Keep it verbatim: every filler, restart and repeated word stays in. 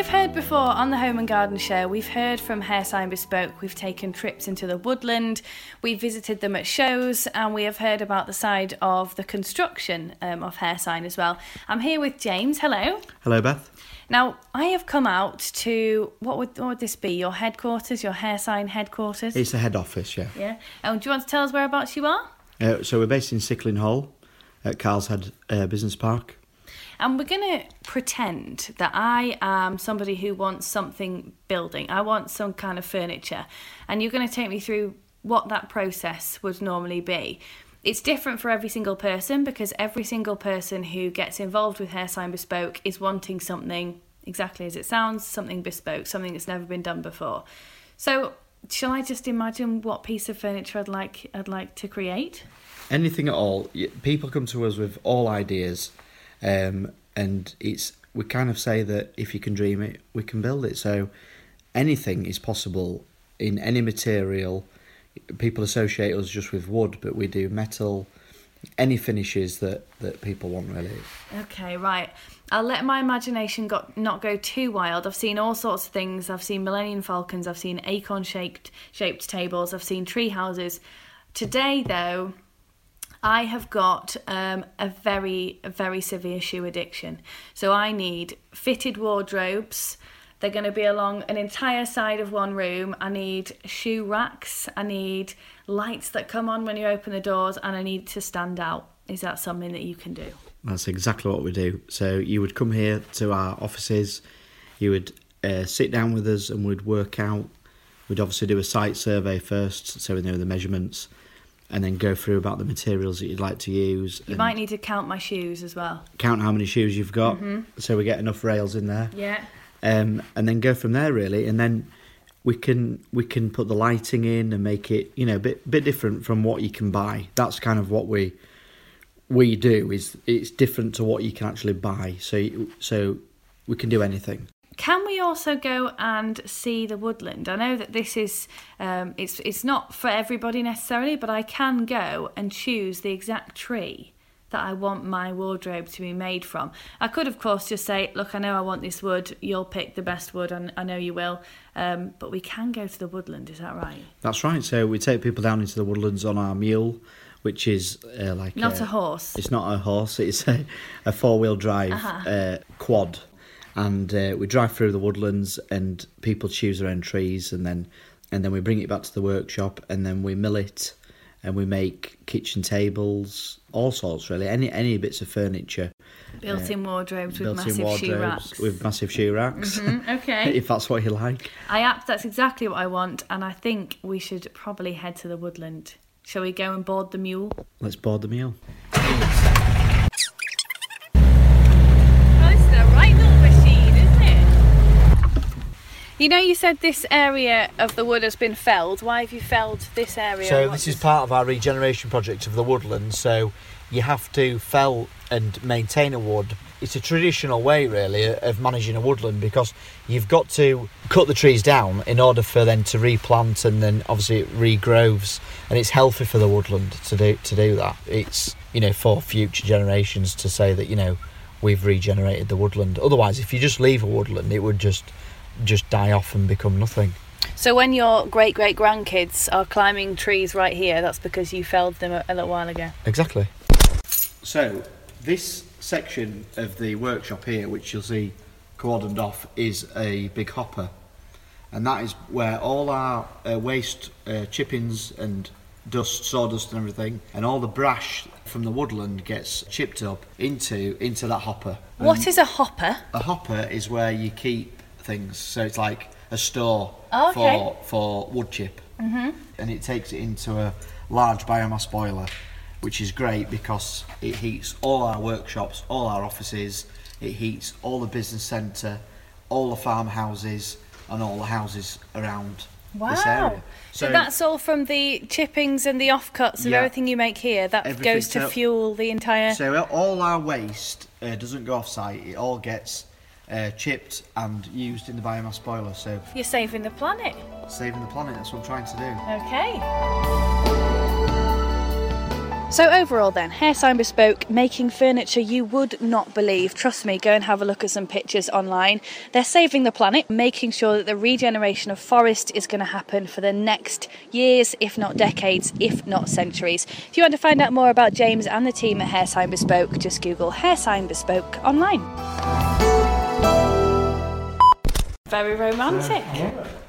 we've heard before on the Home and Garden Show, we've heard from Hairsign Bespoke, we've taken trips into the woodland, we've visited them at shows, and we have heard about the side of the construction um, of Hairsign as well. I'm here with James. Hello. Hello, Beth. Now, I have come out to, what would, what would this be, your headquarters, your Hairsign headquarters? It's the head office, yeah. Yeah. And do you want to tell us whereabouts you are? Uh, so we're based in Sickling Hall at Carl's Head uh, Business Park. And we're going to pretend that I am somebody who wants something building. I want some kind of furniture. And you're going to take me through what that process would normally be. It's different for every single person because every single person who gets involved with Hairsign Bespoke is wanting something exactly as it sounds, something bespoke, something that's never been done before. So shall I just imagine what piece of furniture I'd like I'd like to create? Anything at all. People come to us with all ideas. Um, and it's we kind of say that if you can dream it, we can build it. So anything is possible in any material. People associate us just with wood, but we do metal, any finishes that, that people want, really. Okay, right. I'll let my imagination got, not go too wild. I've seen all sorts of things. I've seen Millennium Falcons. I've seen acorn-shaped shaped tables. I've seen tree houses. Today, though, I have got um, a very, a very severe shoe addiction. So I need fitted wardrobes. They're going to be along an entire side of one room. I need shoe racks. I need lights that come on when you open the doors, and I need to stand out. Is that something that you can do? That's exactly what we do. So you would come here to our offices, you would uh, sit down with us and we'd work out. We'd obviously do a site survey first, so we know the measurements, and then go through about the materials that you'd like to use. You might need to count my shoes as well. Count how many shoes you've got, mm-hmm. so we get enough rails in there. Yeah. Um, and then go from there, really. And then we can we can put the lighting in and make it, you know, a bit bit different from what you can buy. That's kind of what we we do. Is it's different to what you can actually buy. So so we can do anything. Can we also go and see the woodland? I know that this is, um, it's it's not for everybody necessarily, but I can go and choose the exact tree that I want my wardrobe to be made from. I could, of course, just say, look, I know I want this wood, you'll pick the best wood, and I know you will, um, but we can go to the woodland, is that right? That's right. So we take people down into the woodlands on our mule, which is uh, like... Not a, a horse. It's not a horse, it's a, a four-wheel drive uh-huh. uh, quad. And uh, we drive through the woodlands and people choose their own trees, and then and then we bring it back to the workshop, and then we mill it, and we make kitchen tables, all sorts really, any any bits of furniture. Built-in uh, wardrobes with massive wardrobes shoe racks. With massive shoe racks. Mm-hmm, okay. If that's what you like. I apt, that's exactly what I want, and I think we should probably head to the woodland. Shall we go and board the mule? Let's board the mule. You know, you said this area of the wood has been felled. Why have you felled this area? So this is part of our regeneration project of the woodland. So you have to fell and maintain a wood. It's a traditional way, really, of managing a woodland, because you've got to cut the trees down in order for them to replant, and then obviously it regrows, and it's healthy for the woodland to do to do that. It's, you know, for future generations to say that, you know, we've regenerated the woodland. Otherwise, if you just leave a woodland, it would just just die off and become nothing. So when your great great grandkids are climbing trees right here, that's because you felled them a, a little while ago. Exactly. So this section of the workshop here, which you'll see cordoned off, is a big hopper, and that is where all our uh, waste uh, chippings and dust, sawdust and everything, and all the brash from the woodland gets chipped up into into that hopper. What and is a hopper? A hopper is where you keep things, so it's like a store oh, okay. for for wood chip, mm-hmm. and it takes it into a large biomass boiler, which is great because it heats all our workshops, all our offices, it heats all the business centre, all the farmhouses and all the houses around wow. this area. So, so that's all from the chippings and the offcuts of yeah, everything you make here, that goes to so, fuel the entire... So all our waste uh, doesn't go off site, it all gets Uh, chipped and used in the biomass boiler. So you're saving the planet. Saving the planet, that's what I'm trying to do. Okay. So overall then, Hairsign Bespoke, making furniture you would not believe. Trust me, go and have a look at some pictures online. They're saving the planet, making sure that the regeneration of forest is going to happen for the next years, if not decades, if not centuries. If you want to find out more about James and the team at Hairsign Bespoke, just Google Hairsign Bespoke online. Very romantic.